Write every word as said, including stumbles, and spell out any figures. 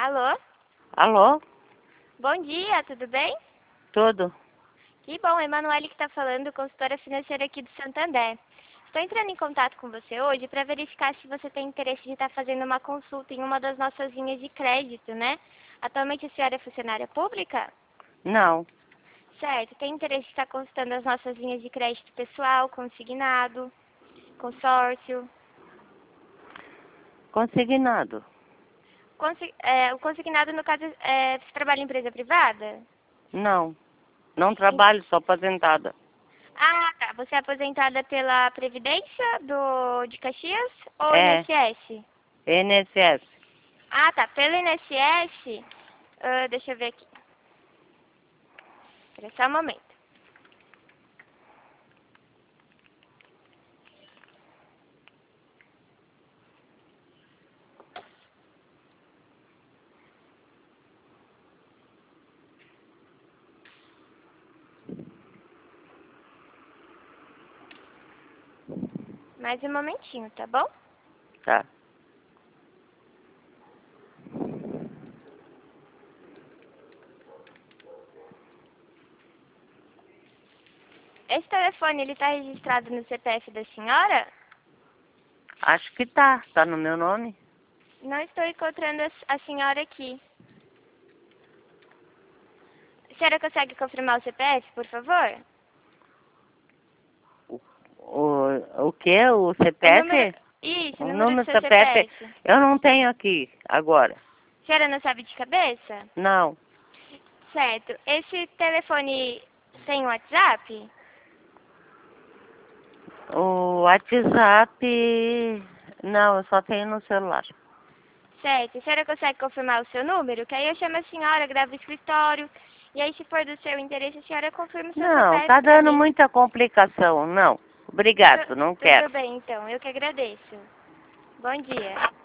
Alô? Alô? Bom dia, tudo bem? Tudo? Que bom, Emanuele que está falando, consultora financeira aqui do Santander. Estou entrando em contato com você hoje para verificar se você tem interesse de estar fazendo uma consulta em uma das nossas linhas de crédito, né? Atualmente a senhora é funcionária pública? Não. Certo, tem interesse de estar consultando as nossas linhas de crédito pessoal, consignado, consórcio. Consignado? Consi é, o consignado, no caso, é, você trabalha em empresa privada? Não. Não trabalho, sou aposentada. Ah, tá. Você é aposentada pela Previdência do, de Caxias ou É, I N S S? I N S S. Ah, tá. Pelo I N S S, ah, deixa eu ver aqui. Espera só um momento. Mais um momentinho, tá bom? Tá. Esse telefone, ele tá registrado no C P F da senhora? Acho que tá. Tá no meu nome? Não estou encontrando a, a senhora aqui. A senhora consegue confirmar o C P F, por favor? O, o que? O O número... C P F? Isso, o O número do número seu C P F? C P F. Eu não tenho aqui agora. A senhora não sabe de cabeça? Não. Certo. Esse telefone tem WhatsApp? O WhatsApp... Não, eu só tenho no celular. Certo. A senhora consegue confirmar o seu número? Que aí eu chamo a senhora, gravo o escritório. E aí, se for do seu interesse, a senhora confirma o seu Não, C P F tá pra dando mim. muita complicação. Não. Tudo, Obrigado, não tudo quero. bem, então. Eu que agradeço. Bom dia.